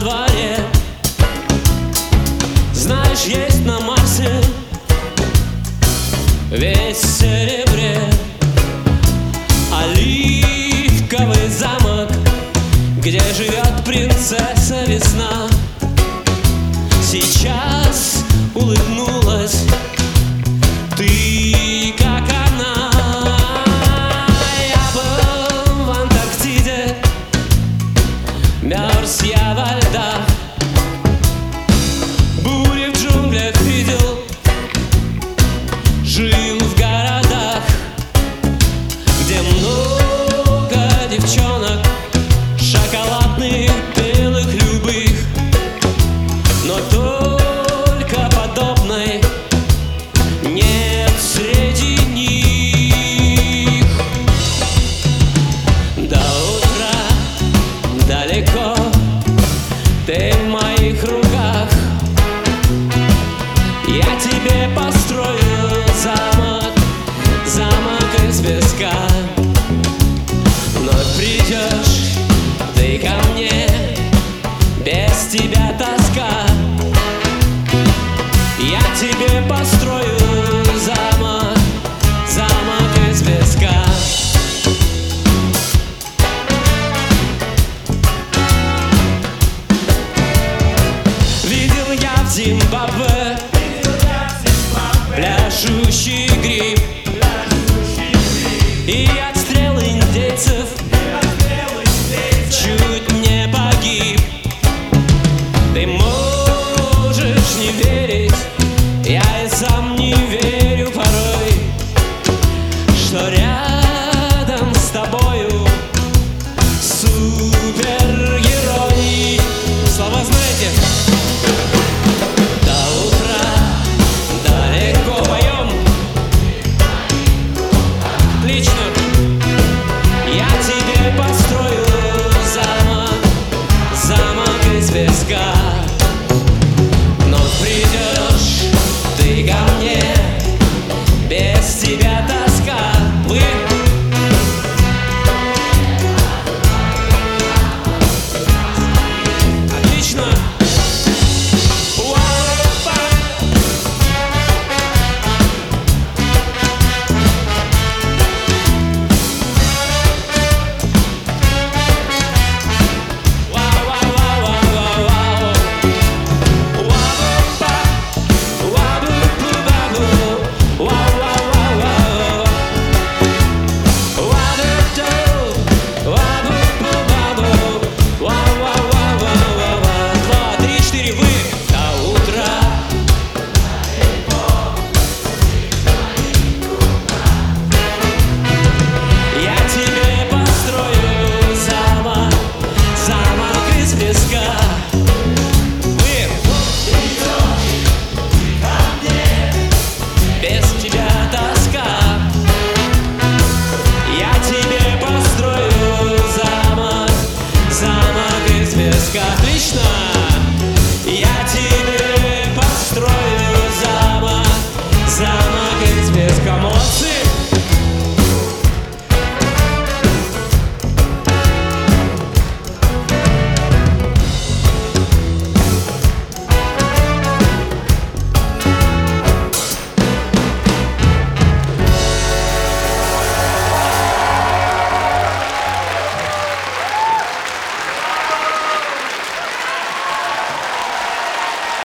дворе. Знаешь, есть на Марсе весь в серебре оливковый замок, где живет принцесса весна. Сейчас улыбнулась ты, как она. Я был в Антарктиде, мерз я во льдах, бури в джунглях видел, жил в городах, где много девчонок, шоколадных, белых, любых, но только подобной нет среди них. До утра далеко, ты в моих руках. Я тебе построю замок, замок из песка. Вновь придешь ты ко мне, без тебя тоска. Я тебе построю замок, замок из песка. Видел я в Зимбабве пляшущий гриб и отстрел индейцев чуть не погиб. Ты можешь не верить, я и сам не верю порой, что